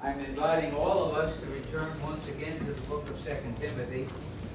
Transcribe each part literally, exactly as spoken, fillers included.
I'm inviting all of us to return once again to the book of Second Timothy.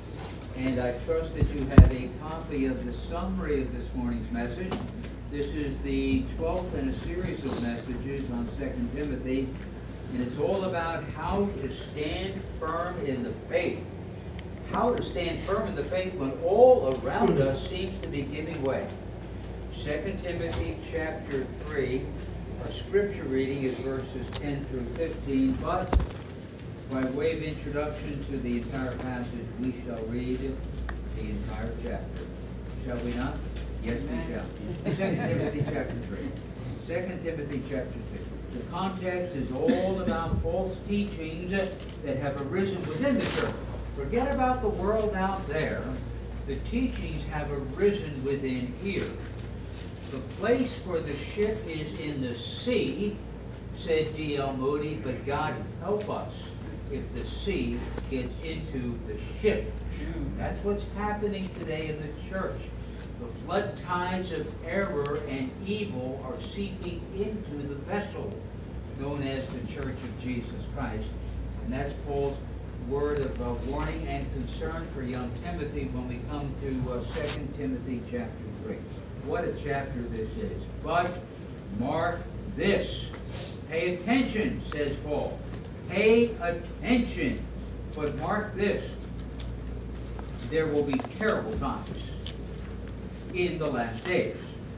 And I trust that you have a copy of the summary of this morning's message. This is the twelfth in a series of messages on Second Timothy. And it's all about how to stand firm in the faith. How to stand firm in the faith when all around us seems to be giving way. Second Timothy chapter three. Our scripture reading is verses ten through fifteen, but by way of introduction to the entire passage, we shall read the entire chapter. Shall we not? Yes, we shall. Second Timothy chapter three. Second Timothy chapter three. The context is all about false teachings that have arisen within the church. Forget about the world out there. The teachings have arisen within here. The place for the ship is in the sea, said D L Moody, but God help us if the sea gets into the ship. That's what's happening today in the church. The flood tides of error and evil are seeping into the vessel known as the Church of Jesus Christ. And that's Paul's word of uh, warning and concern for young Timothy when we come to uh, Second Timothy chapter three. What a chapter this is. But mark this. Pay attention, says Paul. Pay attention. But mark this. There will be terrible times in the last days.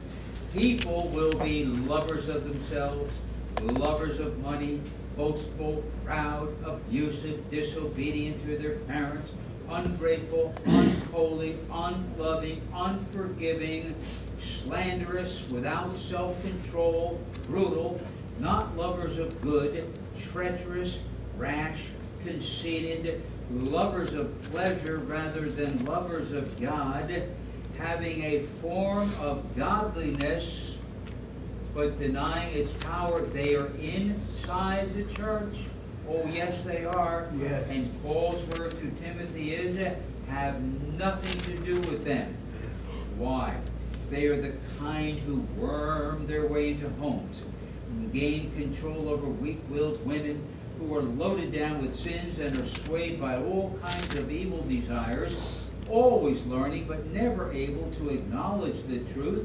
People will be lovers of themselves, lovers of money, boastful, proud, abusive, disobedient to their parents, ungrateful, unholy, unloving, unforgiving, slanderous, without self-control, brutal, not lovers of good, treacherous, rash, conceited, lovers of pleasure rather than lovers of God, having a form of godliness but denying its power. They are inside the church. Oh, yes, they are. Yes. And Paul's word to Timothy is, have nothing to do with them. Why? They are the kind who worm their way into homes and gain control over weak-willed women who are loaded down with sins and are swayed by all kinds of evil desires, always learning but never able to acknowledge the truth,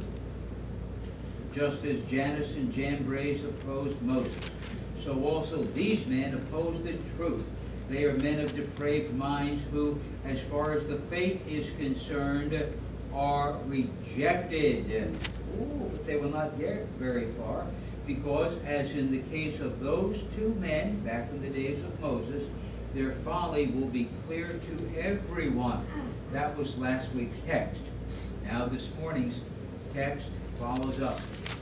just as Jannes and Jambres opposed Moses. So also these men oppose the truth. They are men of depraved minds who, as far as the faith is concerned, are rejected. Ooh, but they will not get very far, because as in the case of those two men back in the days of Moses, their folly will be clear to everyone. That was last week's text. Now this morning's text follows up.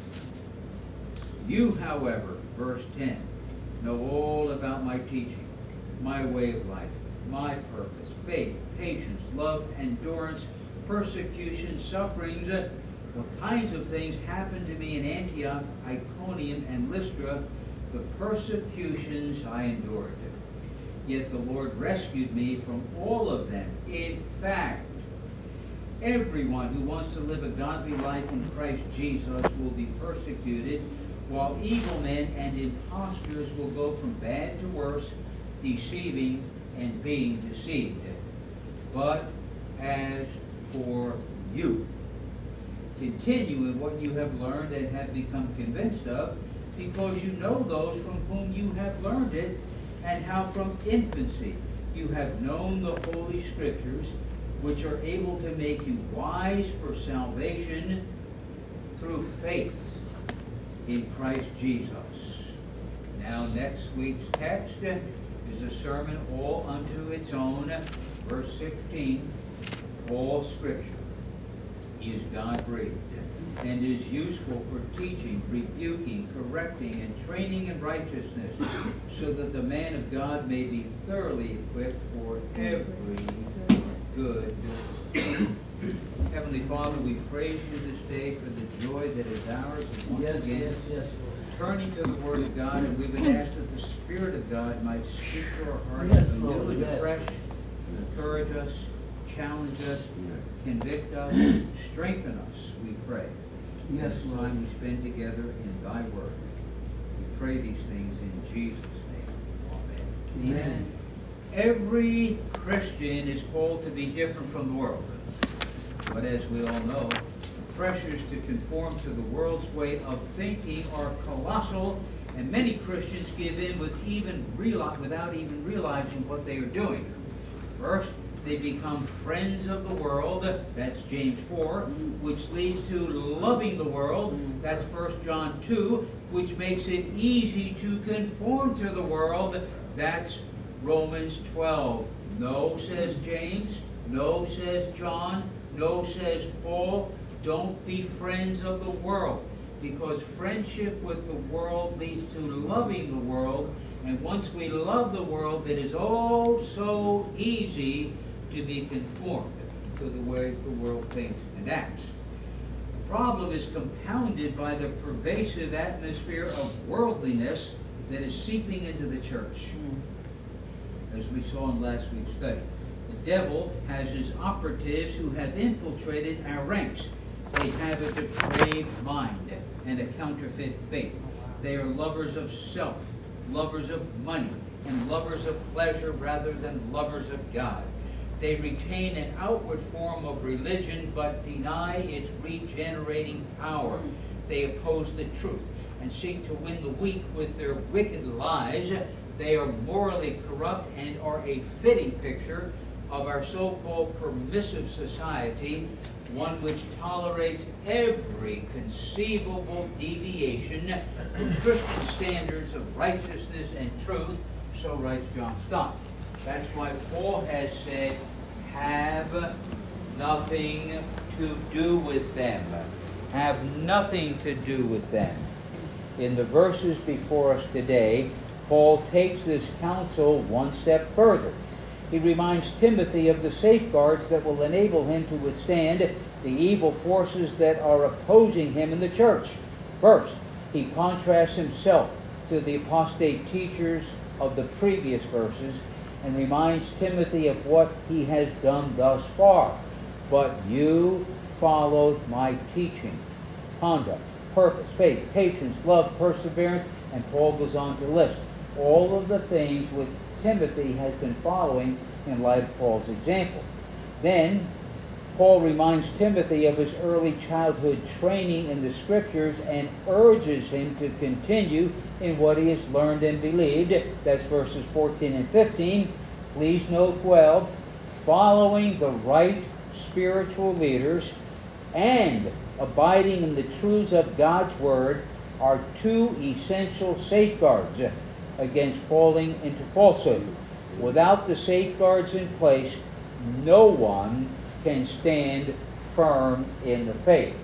You, however, verse ten, know all about my teaching, my way of life, my purpose, faith, patience, love, endurance, persecution, sufferings. What kinds of things happened to me in Antioch, Iconium, and Lystra, the persecutions I endured. Yet the Lord rescued me from all of them. In fact, everyone who wants to live a godly life in Christ Jesus will be persecuted, while evil men and impostors will go from bad to worse, deceiving and being deceived. But as for you, continue in what you have learned and have become convinced of, because you know those from whom you have learned it, and how from infancy you have known the Holy Scriptures, which are able to make you wise for salvation through faith in Christ Jesus. Now next week's text is a sermon all unto its own. Verse sixteen, all Scripture is God-breathed and is useful for teaching, rebuking, correcting, and training in righteousness, so that the man of God may be thoroughly equipped for every good. Heavenly Father, we praise you this day for the joy that is ours. And once yes, again, yes, yes, turning to the Word of God, and we would ask that the Spirit of God might speak to our hearts, yes, renew Lord, and yes. afresh, encourage us, challenge us, convict us, strengthen us, we pray. Yes, This Lord. time we spend together in thy word. We pray these things in Jesus' name. Amen. Every Christian is called to be different from the world. But as we all know, the pressures to conform to the world's way of thinking are colossal, and many Christians give in with even reali- without even realizing what they are doing. First, they become friends of the world, that's James four, which leads to loving the world, that's First John two, which makes it easy to conform to the world, that's Romans twelve. No, says James, no, says John, no, says Paul, don't be friends of the world, because friendship with the world leads to loving the world, and once we love the world, it is oh so easy to be conformed to the way the world thinks and acts. The problem is compounded by the pervasive atmosphere of worldliness that is seeping into the church. As we saw in last week's study, the devil has his operatives who have infiltrated our ranks. They have a depraved mind and a counterfeit faith. They are lovers of self, lovers of money, and lovers of pleasure rather than lovers of God. They retain an outward form of religion but deny its regenerating power. They oppose the truth and seek to win the weak with their wicked lies. They are morally corrupt and are a fitting picture of our so-called permissive society, one which tolerates every conceivable deviation from Christian standards of righteousness and truth. So writes John Stott. That's why Paul has said, have nothing to do with them. Have nothing to do with them. In the verses before us today, Paul takes this counsel one step further. He reminds Timothy of the safeguards that will enable him to withstand the evil forces that are opposing him in the church. First, he contrasts himself to the apostate teachers of the previous verses and reminds Timothy of what he has done thus far. But you followed my teaching, conduct, purpose, faith, patience, love, perseverance, and Paul goes on to list all of the things which Timothy has been following in light of Paul's example. Then, Paul reminds Timothy of his early childhood training in the Scriptures and urges him to continue in what he has learned and believed. That's verses fourteen and fifteen. Please note well, following the right spiritual leaders and abiding in the truths of God's Word are two essential safeguards against falling into falsehood. Without the safeguards in place, no one can stand firm in the faith.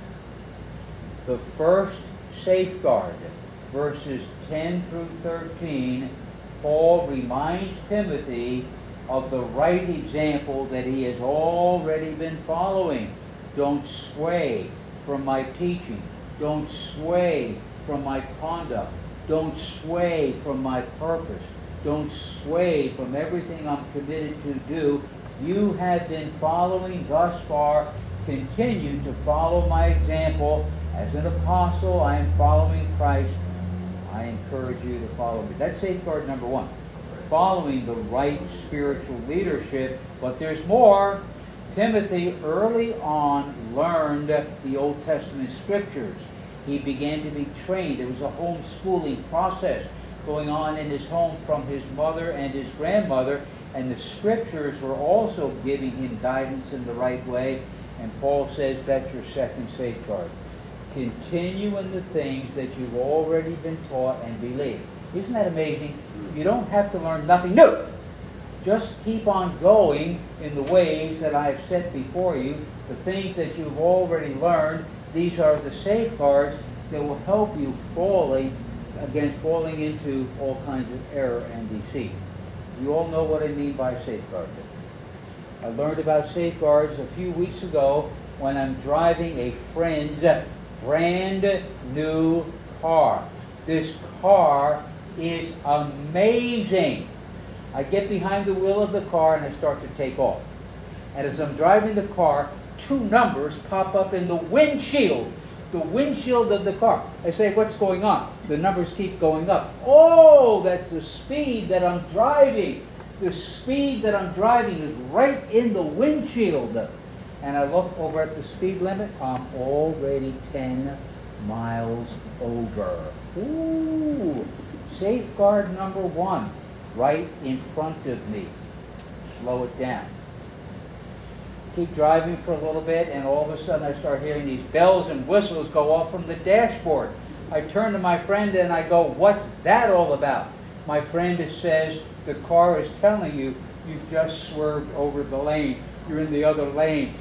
The first safeguard, verses ten through thirteen, Paul reminds Timothy of the right example that he has already been following. Don't sway from my teaching. Don't sway from my conduct. Don't sway from my purpose. Don't sway from everything I'm committed to do. You have been following thus far. Continue to follow my example. As an apostle, I am following Christ. I encourage you to follow me. That's safeguard number one. Following the right spiritual leadership. But there's more. Timothy early on learned the Old Testament Scriptures. He began to be trained. It was a homeschooling process going on in his home from his mother and his grandmother. And the Scriptures were also giving him guidance in the right way. And Paul says that's your second safeguard. Continue in the things that you've already been taught and believe. Isn't that amazing? You don't have to learn nothing new. Just keep on going in the ways that I've set before you. The things that you've already learned, these are the safeguards that will help you falling against falling into all kinds of error and deceit. You all know what I mean by safeguard. I learned about safeguards a few weeks ago when I'm driving a friend's brand new car. This car is amazing. I get behind the wheel of the car and I start to take off. And as I'm driving the car, two numbers pop up in the windshield. the windshield of the car. I say, what's going on? The numbers keep going up. Oh, that's the speed that I'm driving. The speed that I'm driving is right in the windshield. And I look over at the speed limit. I'm already ten miles over. Ooh. Safeguard number one, right in front of me. Slow it down. Keep driving for a little bit, and all of a sudden I start hearing these bells and whistles go off from the dashboard. I turn to my friend and I go, what's that all about? My friend says, the car is telling you, you just swerved over the lane. You're in the other lane.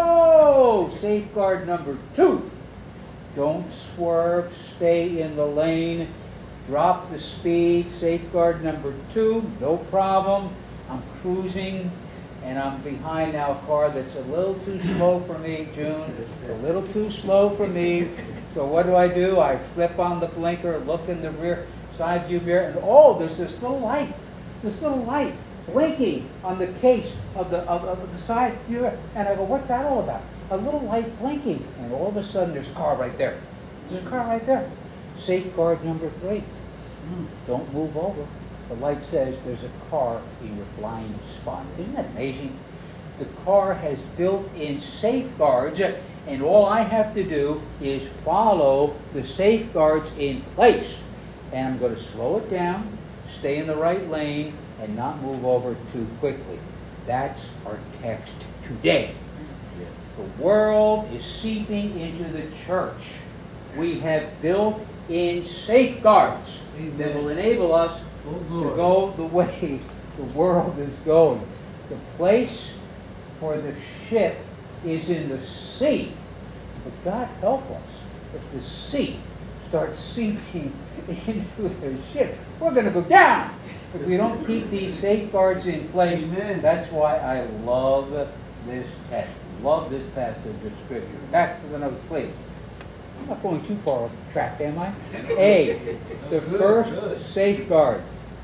Oh, safeguard number two. Don't swerve, stay in the lane. Drop the speed. Safeguard number two, no problem. I'm cruising, and I'm behind now a car that's a little too slow for me, June. A little too slow for me. So what do I do? I flip on the blinker, look in the rear side view mirror, and oh, there's this little light. This little light blinking on the case of the, of, of the side view mirror. And I go, what's that all about? A little light blinking. And all of a sudden, there's a car right there. There's a car right there. Safeguard number three. Don't move over. The light says there's a car in your blind spot. Isn't that amazing? The car has built-in safeguards, and all I have to do is follow the safeguards in place. And I'm going to slow it down, stay in the right lane, and not move over too quickly. That's our text today. Yes. The world is seeping into the church. We have built-in safeguards Amen. That will enable us oh, to go the way the world is going. The place for the ship is in the sea. But God help us if the sea starts seeping into the ship. We're going to go down if we don't keep these safeguards in place. Amen. That's why I love this text. Love this passage of Scripture. Back to the notes, please. I'm not going too far off track, am I? A, the first safeguard.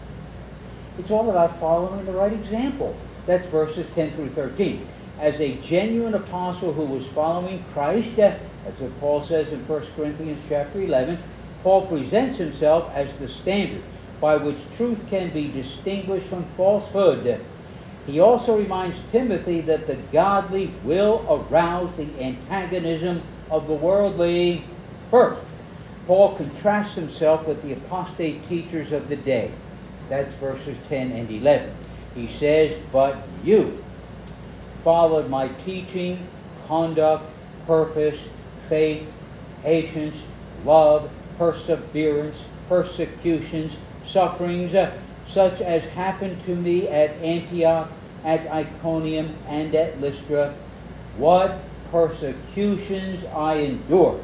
It's all about following the right example. That's verses ten through thirteen. As a genuine apostle who was following Christ, as what Paul says in First Corinthians chapter eleven, Paul presents himself as the standard by which truth can be distinguished from falsehood. He also reminds Timothy that the godly will arouse the antagonism of the worldly. First, Paul contrasts himself with the apostate teachers of the day. That's verses ten and eleven. He says, but you followed my teaching, conduct, purpose, faith, patience, love, perseverance, persecutions, sufferings, uh, such as happened to me at Antioch, at Iconium, and at Lystra. What persecutions I endured,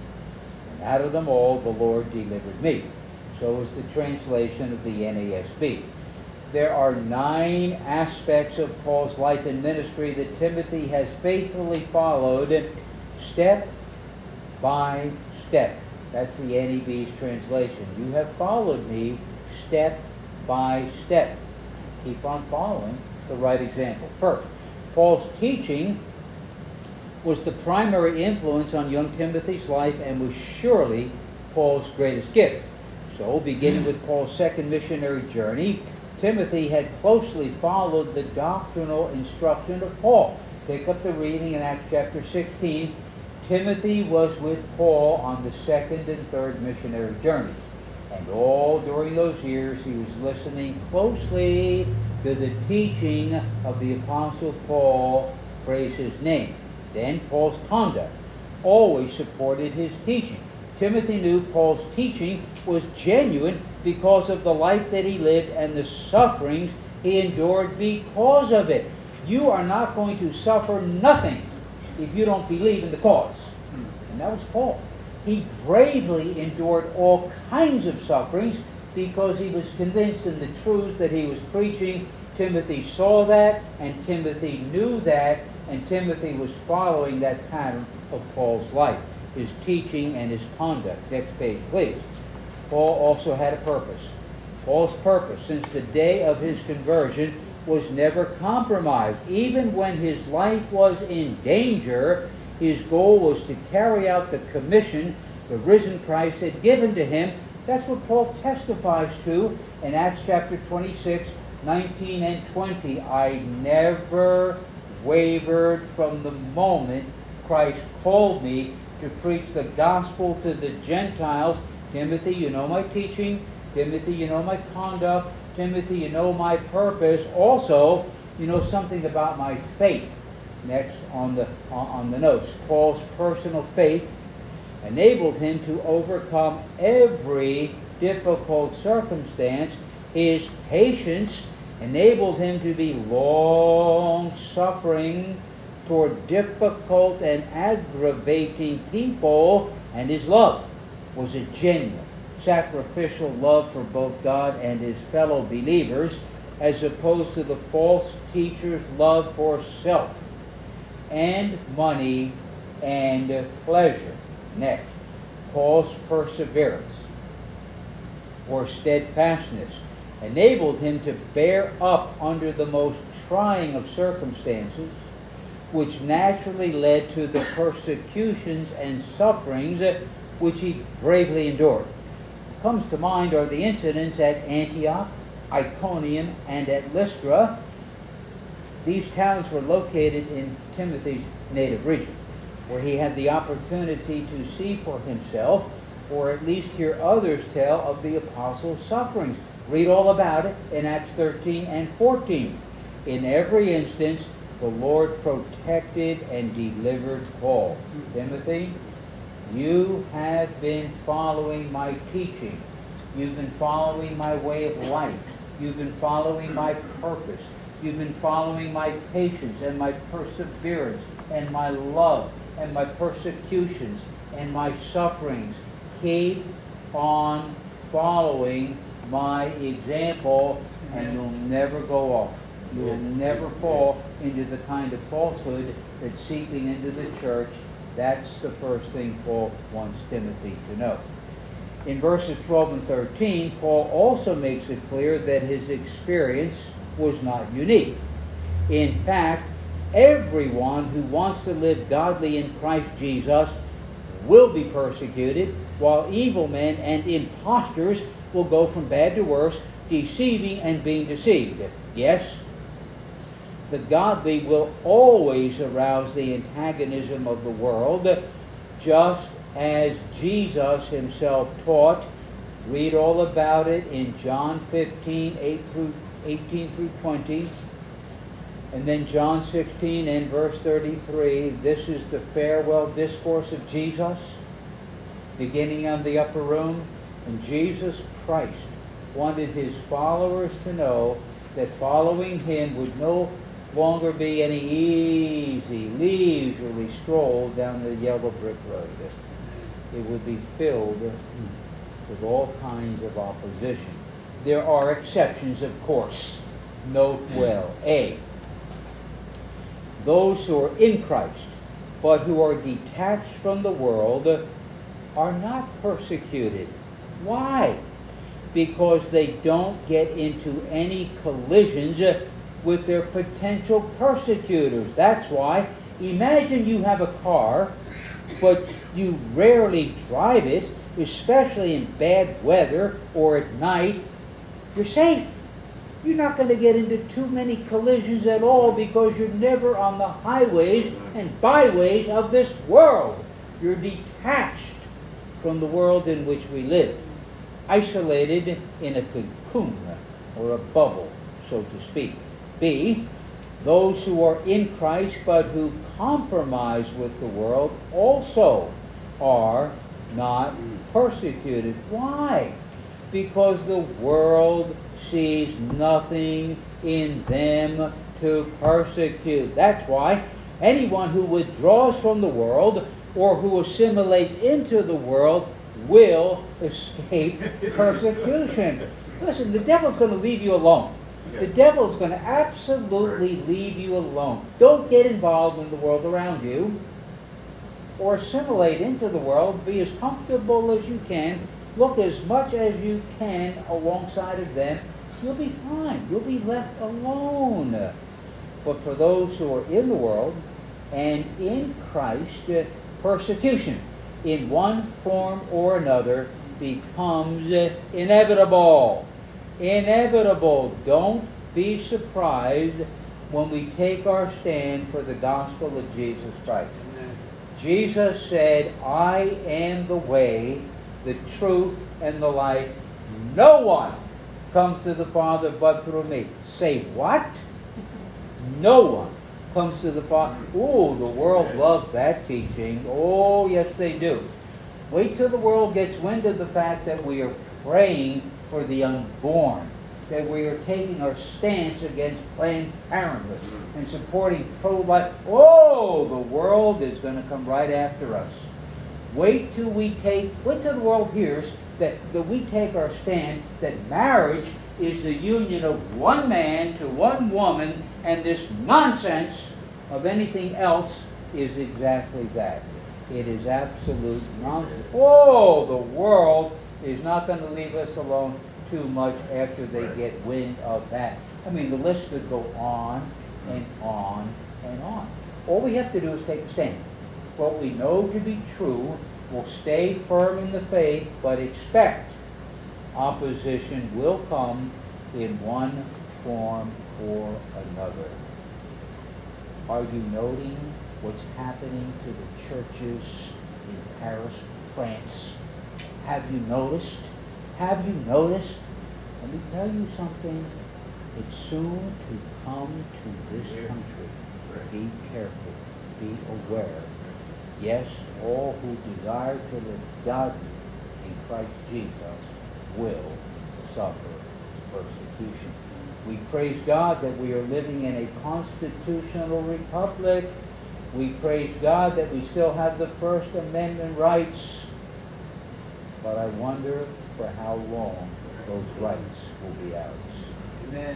and out of them all the Lord delivered me. So is the translation of the N A S B. There are nine aspects of Paul's life and ministry that Timothy has faithfully followed step by step. That's the N E B's translation. You have followed me step by step. Keep on following the right example. First, Paul's teaching was the primary influence on young Timothy's life and was surely Paul's greatest gift. So, beginning with Paul's second missionary journey, Timothy had closely followed the doctrinal instruction of Paul. Pick up the reading in Acts chapter sixteen. Timothy was with Paul on the second and third missionary journeys. And all during those years he was listening closely to the teaching of the Apostle Paul, praise his name. Then Paul's conduct always supported his teaching. Timothy knew Paul's teaching was genuine because of the life that he lived and the sufferings he endured because of it. You are not going to suffer nothing if you don't believe in the cause. And that was Paul. He bravely endured all kinds of sufferings because he was convinced in the truths that he was preaching. Timothy saw that, and Timothy knew that, and Timothy was following that pattern of Paul's life, his teaching and his conduct. Next page, please. Paul also had a purpose. Paul's purpose, since the day of his conversion, was never compromised. Even when his life was in danger, His goal was to carry out the commission the risen Christ had given to him. That's what Paul testifies to in Acts chapter twenty-six, nineteen and twenty. I never wavered from the moment Christ called me to preach the gospel to the Gentiles. Timothy, you know my teaching. Timothy, you know my conduct. Timothy, you know my purpose. Also, you know something about my faith. Next on the on the notes, Paul's personal faith enabled him to overcome every difficult circumstance. His patience enabled him to be long-suffering toward difficult and aggravating people, and his love was a genuine, sacrificial love for both God and his fellow believers, as opposed to the false teacher's love for self and money and pleasure. Next, Paul's perseverance or steadfastness enabled him to bear up under the most trying of circumstances, which naturally led to the persecutions and sufferings which he bravely endured. What comes to mind are the incidents at Antioch, Iconium, and at Lystra. These towns were located in Timothy's native region, where he had the opportunity to see for himself, or at least hear others tell of the apostles' sufferings. Read all about it in Acts thirteen and fourteen. In every instance, the Lord protected and delivered Paul. Timothy, you have been following my teaching. You've been following my way of life. You've been following my purpose. You've been following my patience and my perseverance and my love and my persecutions and my sufferings. Keep on following my example, and you'll never go off. You will never fall into the kind of falsehood that's seeping into the church. That's the first thing Paul wants Timothy to know. In verses twelve and thirteen, Paul also makes it clear that his experience was not unique. In fact, everyone who wants to live godly in Christ Jesus will be persecuted, while evil men and impostors will go from bad to worse, deceiving and being deceived. Yes, the godly will always arouse the antagonism of the world, just as Jesus himself taught. Read all about it in John fifteen, eight through eighteen through twenty. And then John sixteen and verse thirty-three. This is the farewell discourse of Jesus, beginning on the upper room. And Jesus Christ wanted his followers to know that following him would no longer be any easy, leisurely stroll down the yellow brick road. It would be filled with all kinds of opposition. There are exceptions, of course. Note well. A. Those who are in Christ, but who are detached from the world, are not persecuted. Why? Because they don't get into any collisions with their potential persecutors. That's why. Imagine you have a car, but you rarely drive it, especially in bad weather or at night. You're safe. You're not going to get into too many collisions at all because you're never on the highways and byways of this world. You're detached from the world in which we live, isolated in a cocoon or a bubble, so to speak. B, those who are in Christ but who compromise with the world also are not persecuted. Why? Because the world sees nothing in them to persecute. That's why anyone who withdraws from the world or who assimilates into the world will escape persecution. Listen, the devil's going to leave you alone. The devil's going to absolutely leave you alone. Don't get involved in the world around you or assimilate into the world. Be as comfortable as you can. Look as much as you can alongside of them. You'll be fine. You'll be left alone. But for those who are in the world, And in Christ, uh, persecution, in one form or another, becomes uh, inevitable. Inevitable. Don't be surprised when we take our stand for the gospel of Jesus Christ. Amen. Jesus said, I am the way, the truth, and the life. No one comes to the Father but through me. Say what? No one comes to the Father. Oh, the world loves that teaching. Oh, yes, they do. Wait till the world gets wind of the fact that we are praying for the unborn, that we are taking our stance against Planned Parenthood and supporting pro-life. Oh, the world is going to come right after us. Wait till we take, wait till the world hears that, that we take our stand, that marriage is the union of one man to one woman, and this nonsense of anything else is exactly that. It is absolute nonsense. Oh, the world is not going to leave us alone too much after they get wind of that. I mean, the list could go on and on and on. All we have to do is take a stand. What we know to be true, we'll stay firm in the faith, but expect opposition will come in one form or another. Are you noting what's happening to the churches in Paris, France? Have you noticed? Have you noticed? Let me tell you something. It's soon to come to this country. Be careful. Be aware. Yes, all who desire to live godly in Christ Jesus will suffer persecution. We praise God that we are living in a constitutional republic. We praise God that we still have the First Amendment rights. But I wonder for how long those rights will be ours. Amen.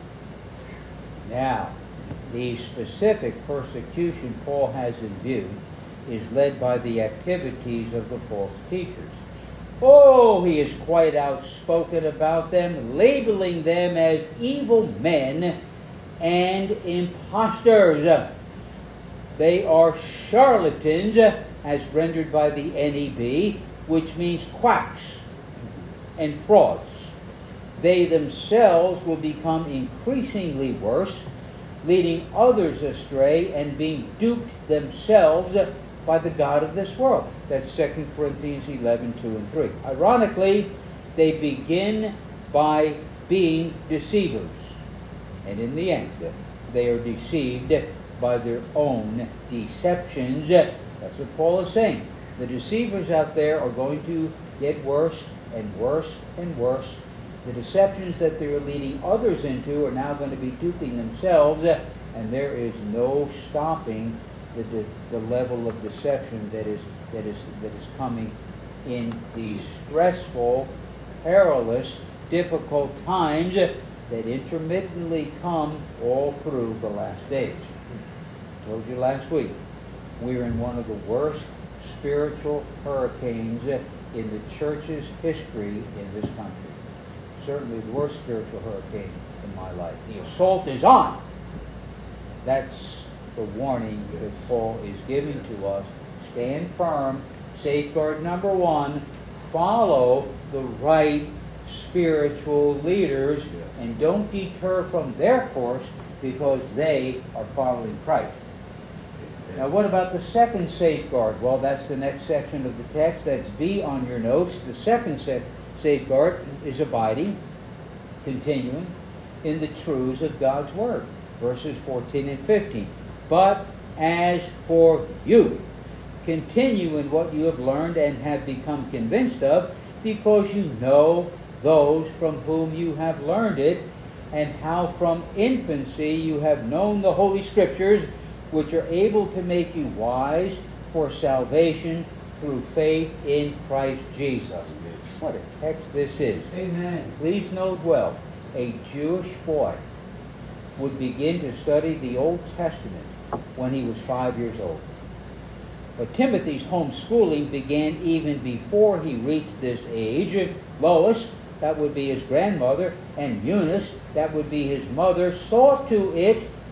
Now, the specific persecution Paul has in view is led by the activities of the false teachers. Oh, he is quite outspoken about them, labeling them as evil men and impostors. They are charlatans, as rendered by the N E B, which means quacks and frauds. They themselves will become increasingly worse, leading others astray and being duped themselves by the god of this world. That's Second Corinthians eleven, two and three. Ironically, they begin by being deceivers. And in the end, they are deceived by their own deceptions. That's what Paul is saying. The deceivers out there are going to get worse and worse and worse. The deceptions that they are leading others into are now going to be duping themselves, and there is no stopping the, the, the level of deception that is, that is, that is coming in these stressful, perilous, difficult times that intermittently come all through the last days. I told you last week, we're in one of the worst spiritual hurricanes in the church's history in this country. Certainly the worst spiritual hurricane in my life. The assault is on. That's the warning that Paul is giving to us. Stand firm. Safeguard number one. Follow the right spiritual leaders, and don't deter from their course because they are following Christ. Now, what about the second safeguard? Well, that's the next section of the text. That's B on your notes. The second sa- safeguard is abiding, continuing in the truths of God's Word. Verses fourteen and fifteen. But as for you, continue in what you have learned and have become convinced of, because you know those from whom you have learned it, and how from infancy you have known the Holy Scriptures, which are able to make you wise for salvation through faith in Christ Jesus. What a text this is. Amen. Please note well, a Jewish boy would begin to study the Old Testament when he was five years old. But Timothy's homeschooling began even before he reached this age. Lois, that would be his grandmother, and Eunice, that would be his mother, saw to it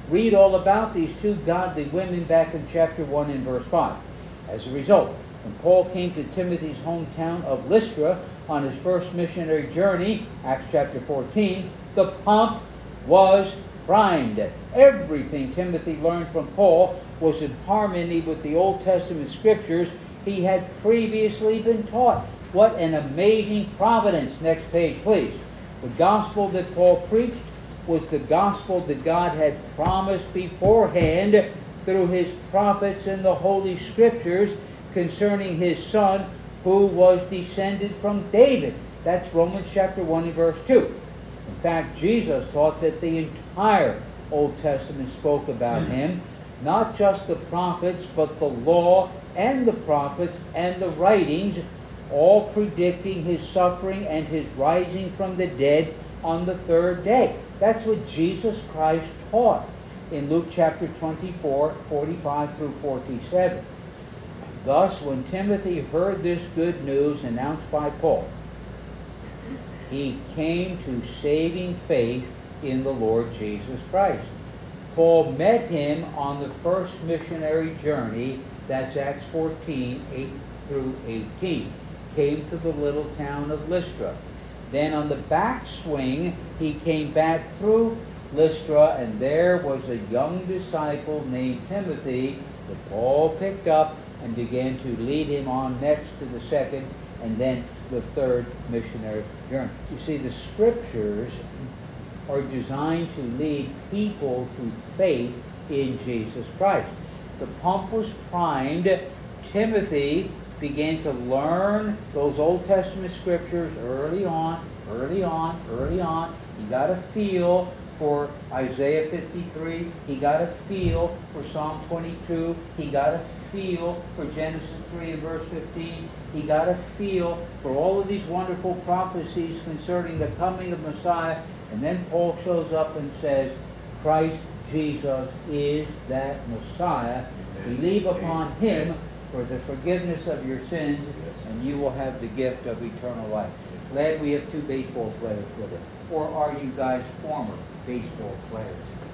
read all about these two godly women back in chapter one and verse five. As a result, when Paul came to Timothy's hometown of Lystra on his first missionary journey, Acts chapter fourteen, the pump was primed. Everything Timothy learned from Paul was in harmony with the Old Testament scriptures he had previously been taught. What an amazing providence. Next page, please. The gospel that Paul preached was the gospel that God had promised beforehand through his prophets in the Holy Scriptures concerning his son who was descended from David. That's Romans chapter one and verse two. In fact, Jesus taught that the entire Old Testament spoke about him, not just the prophets, but the law and the prophets and the writings, all predicting his suffering and his rising from the dead on the third day. That's what Jesus Christ taught in Luke chapter twenty-four, forty-five through forty-seven. Thus, when Timothy heard this good news announced by Paul, he came to saving faith in the Lord Jesus Christ. Paul met him on the first missionary journey, that's Acts fourteen, eight through eighteen. Came to the little town of Lystra. Then on the backswing, he came back through Lystra, and there was a young disciple named Timothy that Paul picked up and began to lead him on next to the second and then the third missionary journey. You see, the scriptures are designed to lead people to faith in Jesus Christ. The pump was primed. Timothy began to learn those Old Testament scriptures early on, early on, early on. He got a feel for Isaiah fifty-three. He got a feel for Psalm twenty-two. He got a feel for Genesis three and verse fifteen. He got a feel for all of these wonderful prophecies concerning the coming of Messiah. And then Paul shows up and says, Christ Jesus is that Messiah. Believe upon him for the forgiveness of your sins, and you will have the gift of eternal life. Glad we have two baseball players with us. Or are you guys former baseball players?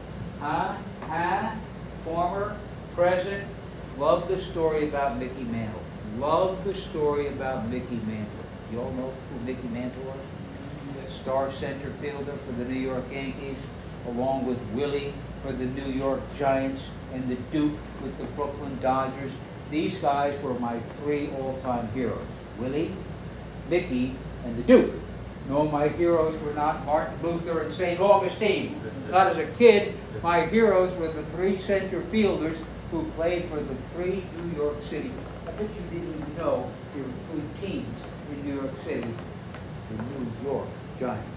Huh? Huh? Former? Present? Love the story about Mickey Mantle. Love the story about Mickey Mantle. You all know who Mickey Mantle was? The star center fielder for the New York Yankees, along with Willie for the New York Giants and the Duke with the Brooklyn Dodgers. These guys were my three all-time heroes. Willie, Mickey, and the Duke. No, my heroes were not Martin Luther and Saint Augustine. Not as a kid. My heroes were the three center fielders who played for the three New York City. I bet you didn't even know there were three teams in New York City. The New York Giants,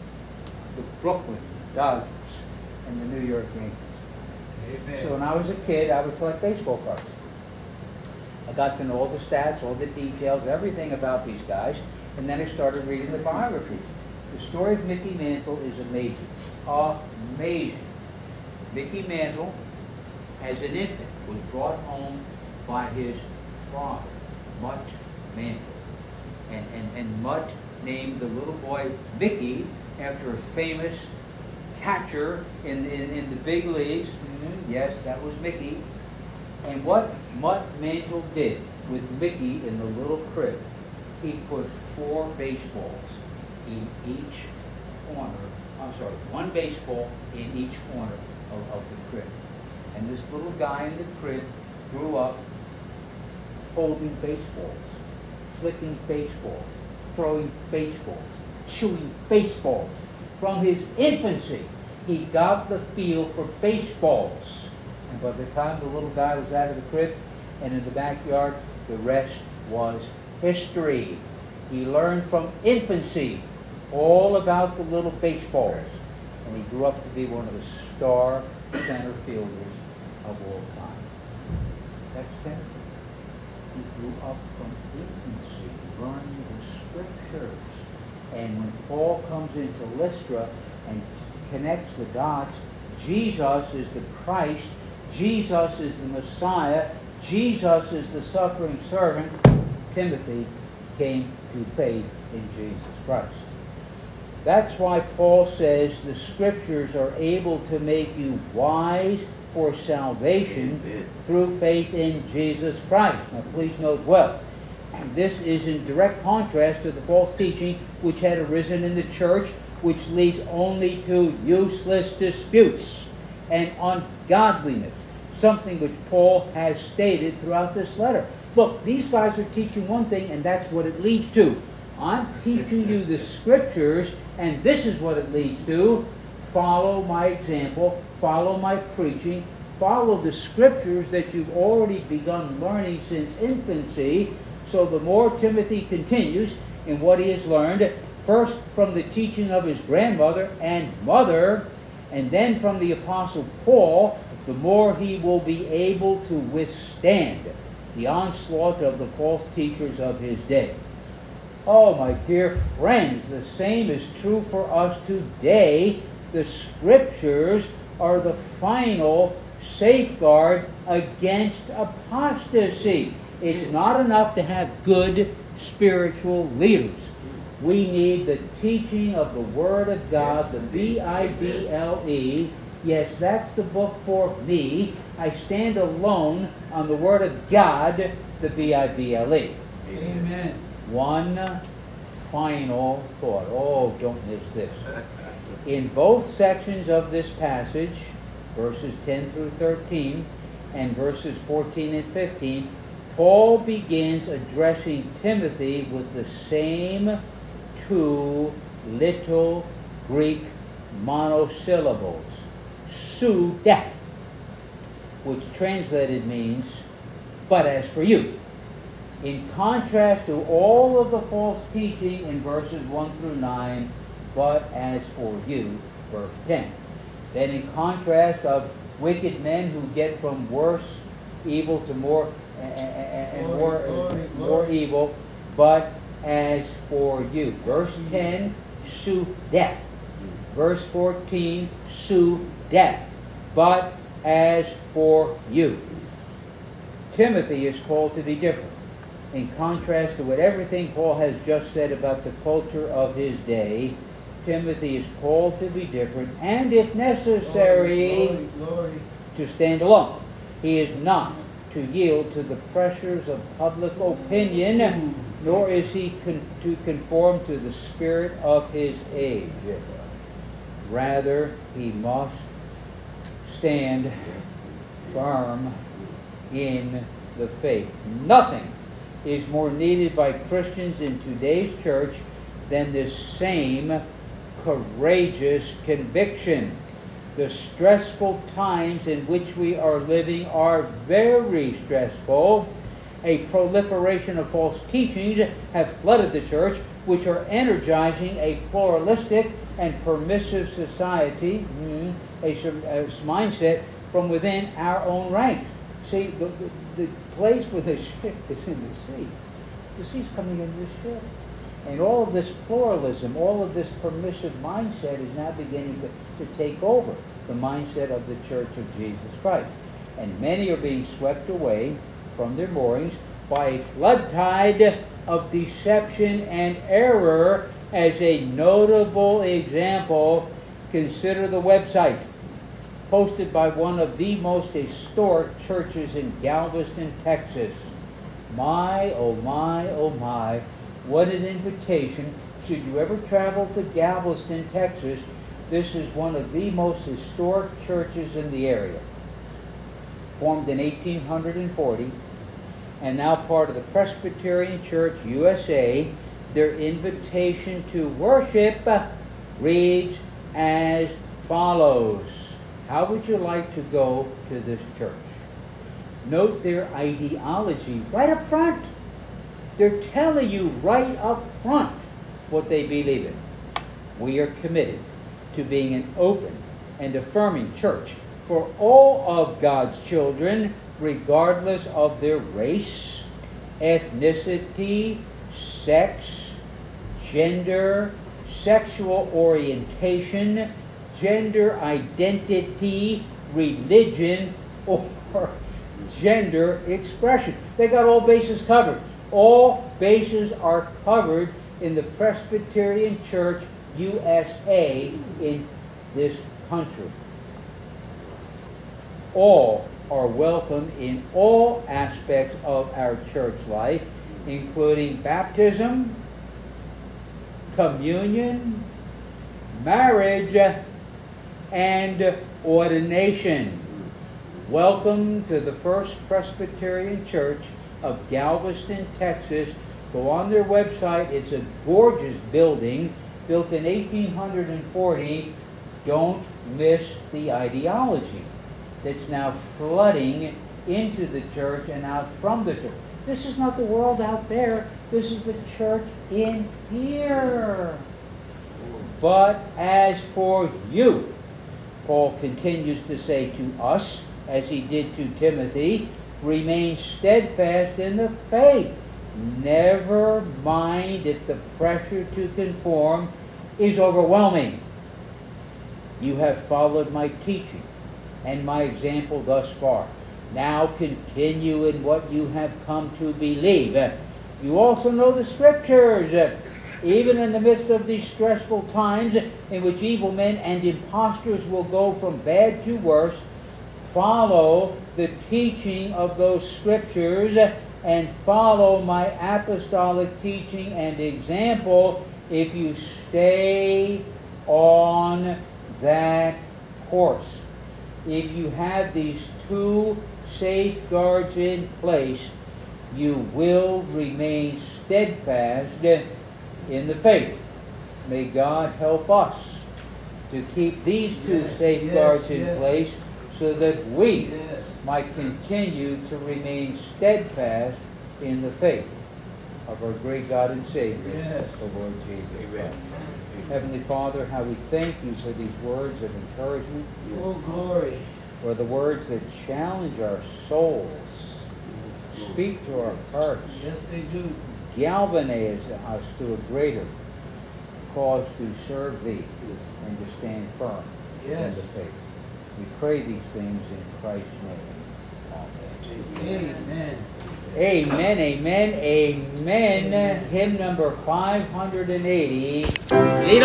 the Brooklyn Dodgers, and the New York Yankees. Amen. So when I was a kid, I would collect baseball cards. I got to know all the stats, all the details, everything about these guys, and then I started reading the biographies. The story of Mickey Mantle is amazing. Amazing. Mickey Mantle, as an infant, was brought home by his father, Mutt Mantle. And, and, and Mutt named the little boy Mickey after a famous catcher in, in, in the big leagues. Mm-hmm. Yes, that was Mickey. And what Mutt Mantle did with Mickey in the little crib, he put four baseballs in each corner. I'm sorry, one baseball in each corner of, of the crib. And this little guy in the crib grew up holding baseballs, flicking baseballs, throwing baseballs, shooting baseballs. From his infancy, he got the feel for baseballs. And by the time the little guy was out of the crib and in the backyard, the rest was history. He learned from infancy all about the little baseballs. And he grew up to be one of the star center fielders of all time. That's Timothy. He grew up from infancy, learning the scriptures. And when Paul comes into Lystra and connects the dots, Jesus is the Christ, Jesus is the Messiah, Jesus is the suffering servant. Timothy came to faith in Jesus Christ. That's why Paul says the Scriptures are able to make you wise for salvation Amen. Through faith in Jesus Christ. Now please note well, this is in direct contrast to the false teaching which had arisen in the church, which leads only to useless disputes and ungodliness, something which Paul has stated throughout this letter. Look, these guys are teaching one thing, and that's what it leads to. I'm teaching you the Scriptures, and this is what it leads to. Follow my example, follow my preaching, follow the Scriptures that you've already begun learning since infancy. So the more Timothy continues in what he has learned, first from the teaching of his grandmother and mother, and then from the Apostle Paul, the more he will be able to withstand the onslaught of the false teachers of his day. Oh, my dear friends, the same is true for us today. The Scriptures are the final safeguard against apostasy. It's not enough to have good spiritual leaders. We need the teaching of the Word of God, yes, the B I B L E. Yes, that's the book for me. I stand alone on the Word of God, the B I B L E. Amen. One final thought. Oh, don't miss this. In both sections of this passage, verses ten through thirteen and verses fourteen and fifteen, Paul begins addressing Timothy with the same two little Greek monosyllables, sude, which translated means, but as for you. In contrast to all of the false teaching in verses one through nine, but as for you, verse ten. Then in contrast of wicked men who get from worse evil to more and more, glory, more glory. evil, but as for you. Verse ten, sude. Verse fourteen, sude. But as for you. Timothy is called to be different. In contrast to what everything Paul has just said about the culture of his day, Timothy is called to be different, and if necessary, glory, glory, glory. to stand alone. He is not to yield to the pressures of public opinion, nor is he con- to conform to the spirit of his age. Rather, he must stand firm in the faith. Nothing is more needed by Christians in today's church than this same courageous conviction. The stressful times in which we are living are very stressful. A proliferation of false teachings have flooded the church, which are energizing a pluralistic and permissive society, mm, a, a mindset from within our own ranks. See, the, the, the place where the ship is in the sea. The sea's coming into the ship. And all of this pluralism, all of this permissive mindset is now beginning to, to take over the mindset of the Church of Jesus Christ. And many are being swept away from their moorings by a flood tide of deception and error. As a notable example, consider the website posted by one of the most historic churches in Galveston, Texas. My, oh my, oh my, what an invitation. Should you ever travel to Galveston, Texas, this is one of the most historic churches in the area. Formed in eighteen forty, and now part of the Presbyterian Church, U S A. Their invitation to worship reads as follows. How would you like to go to this church? Note their ideology right up front. They're telling you right up front what they believe in. We are committed to being an open and affirming church for all of God's children, regardless of their race, ethnicity, sex, gender, sexual orientation, gender identity, religion, or gender expression. They got all bases covered. All bases are covered in the Presbyterian Church U S A in this country. All are welcome in all aspects of our church life, including baptism, communion, marriage, and ordination. Welcome to the First Presbyterian Church of Galveston, Texas. Go on their website. It's a gorgeous building built in eighteen forty. Don't miss the ideology that's now flooding into the church and out from the church. This is not the world out there. This is the church in here. But as for you, Paul continues to say to us, as he did to Timothy, remain steadfast in the faith. Never mind if the pressure to conform is overwhelming. You have followed my teaching and my example thus far. Now continue in what you have come to believe. You also know the Scriptures. Even in the midst of these stressful times in which evil men and impostors will go from bad to worse, follow the teaching of those Scriptures and follow my apostolic teaching and example if you stay on that course. If you have these two safeguards in place, you will remain steadfast in the faith. May God help us to keep these two yes, safeguards yes, in yes. place so that we yes. might continue to remain steadfast in the faith of our great God and Savior, yes. the Lord Jesus Christ. Heavenly Father, how we thank you for these words of encouragement. Oh, glory. For the words that challenge our souls, speak to our hearts. Yes, they do. Galvanize us to a greater cause to serve Thee and to stand firm yes. in the faith. We pray these things in Christ's name. Amen. Amen. Amen, amen, amen. Amen. Hymn number five hundred eighty. Lead